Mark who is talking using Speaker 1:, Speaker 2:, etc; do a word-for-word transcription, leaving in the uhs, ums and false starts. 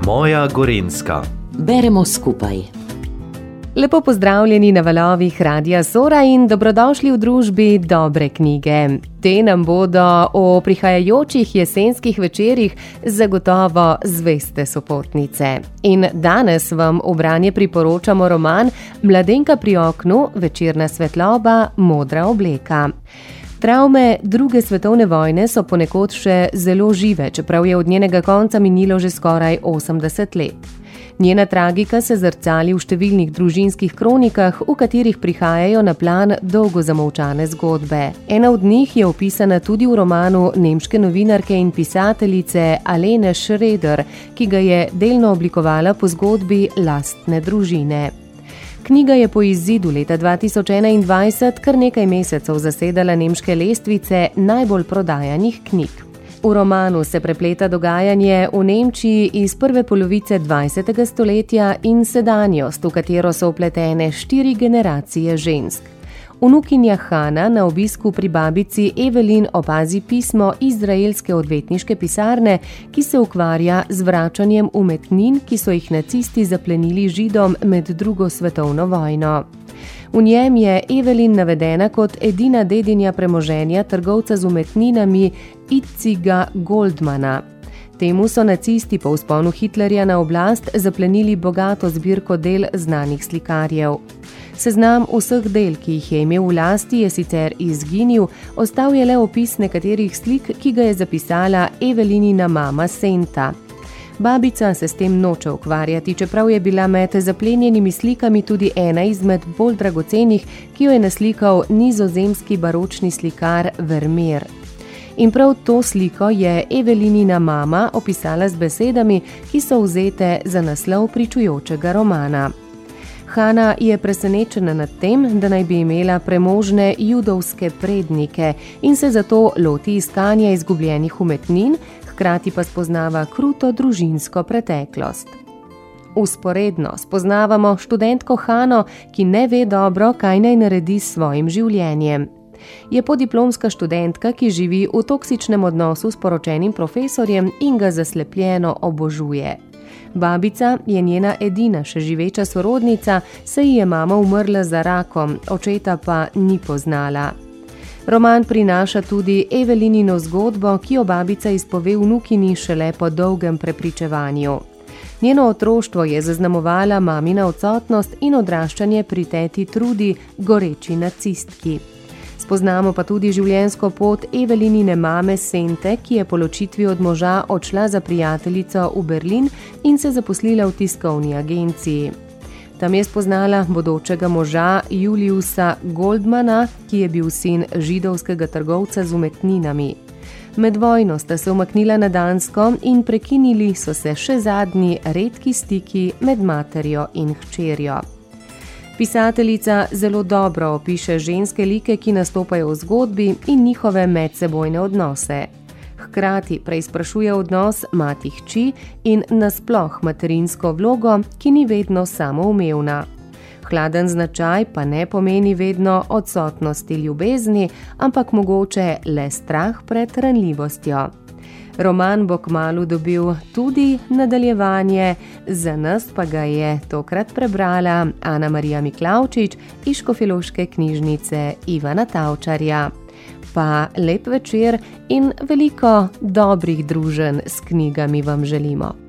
Speaker 1: Moja Gorenjska.
Speaker 2: Beremo skupaj.
Speaker 3: Lepo pozdravljeni na valovih Radia Sora in dobrodošli v družbi dobre knjige. Te nam bodo o prihajajočih jesenskih večerih zagotovo zveste sopotnice. In danes vam v branje priporočamo roman Mladenka pri oknu, večerna svetloba, modra obleka. Travme druge svetovne vojne so ponekod še zelo žive, čeprav je od njenega konca minilo že skoraj osemdeset let. Njena tragika se zrcali v številnih družinskih kronikah, v katerih prihajajo na plan dolgo zamolčane zgodbe. Ena od njih je opisana tudi v romanu nemške novinarke in pisateljice Alene Schroeder, ki ga je delno oblikovala po zgodbi lastne družine. Knjiga je po izidu leta dva tisoč enaindvajset kar nekaj mesecev zasedala nemške lestvice najbolj prodajanih knjig. V romanu se prepleta dogajanje v Nemčiji iz prve polovice dvajsetega stoletja in sedanjost, v katero so vpletene štiri generacije žensk. Vnukinja Hana na obisku pri babici Evelin opazi pismo izraelske odvetniške pisarne, ki se ukvarja z vračanjem umetnin, ki so jih nacisti zaplenili Židom med drugo svetovno vojno. V njem je Evelin navedena kot edina dedinja premoženja trgovca z umetninami Itziga Goldmana. Temu so nacisti po vzponu Hitlerja na oblast zaplenili bogato zbirko del znanih slikarjev. Seznam vseh del, ki jih je imel v lasti, je sicer izginil, ostal je le opis nekaterih slik, ki ga je zapisala Evelinina mama Senta. Babica se s tem noče ukvarjati, čeprav je bila med zaplenjenimi slikami tudi ena izmed bolj dragocenih, ki jo je naslikal nizozemski baročni slikar Vermeer. In prav to sliko je Evelinina mama opisala z besedami, ki so vzete za naslov pričujočega romana. Hana je presenečena nad tem, da naj bi imela premožne judovske prednike in se zato loti iskanja izgubljenih umetnin, hkrati pa spoznava kruto družinsko preteklost. Vzporedno spoznavamo študentko Hano, ki ne ve dobro, kaj naj naredi s svojim življenjem. Je podiplomska študentka, ki živi v toksičnem odnosu s poročenim profesorjem in ga zaslepljeno obožuje. Babica je njena edina še živeča sorodnica, saj ji je mama umrla za rakom, očeta pa ni poznala. Roman prinaša tudi Evelinino zgodbo, ki jo babica izpove vnukini šele po dolgem prepričevanju. Njeno otroštvo je zaznamovala mamina odsotnost in odraščanje pri teti Trudi, goreči nacistki. Spoznamo pa tudi življenjsko pot Evelinine mame Sente, ki je po ločitvi od moža odšla za prijateljico v Berlin in se zaposlila v tiskovni agenciji. Tam je spoznala bodočega moža Juliusa Goldmana, ki je bil sin židovskega trgovca z umetninami. Med vojno sta se umaknila na Dansko in prekinili so se še zadnji redki stiki med materjo in hčerjo. Pisateljica zelo dobro opiše ženske like, ki nastopajo v zgodbi in njihove medsebojne odnose. Hkrati preizprašuje odnos mati-hči in nasploh materinsko vlogo, ki ni vedno samoumevna. Hladen značaj pa ne pomeni vedno odsotnosti ljubezni, ampak mogoče le strah pred ranljivostjo. Roman bo kmalu dobil tudi nadaljevanje, za nas pa ga je tokrat prebrala Ana Marija Miklavčič iz Škofjeloške knjižnice Ivana Tavčarja. Pa lep večer in veliko dobrih druženj s knjigami vam želimo.